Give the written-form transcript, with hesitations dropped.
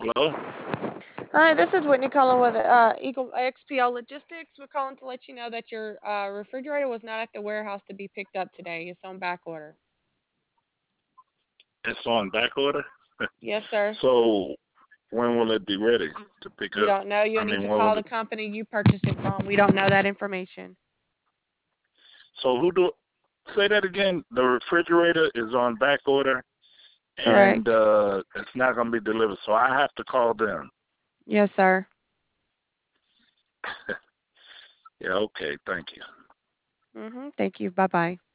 Hello? Hi, this is Whitney calling with Eagle XPL Logistics. We're calling to let you know that your refrigerator was not at the warehouse to be picked up today. It's on back order. It's on back order. Yes, sir. So when will it be ready to pick We up? don't know. I You'll need mean, to when call will the it? company you purchased it from. We don't know that information. So who do? Say that again. The refrigerator is on back order, and Correct. it's not going to be delivered. So I have to call them. Yes, sir. Yeah. Okay. Thank you. Thank you. Bye bye.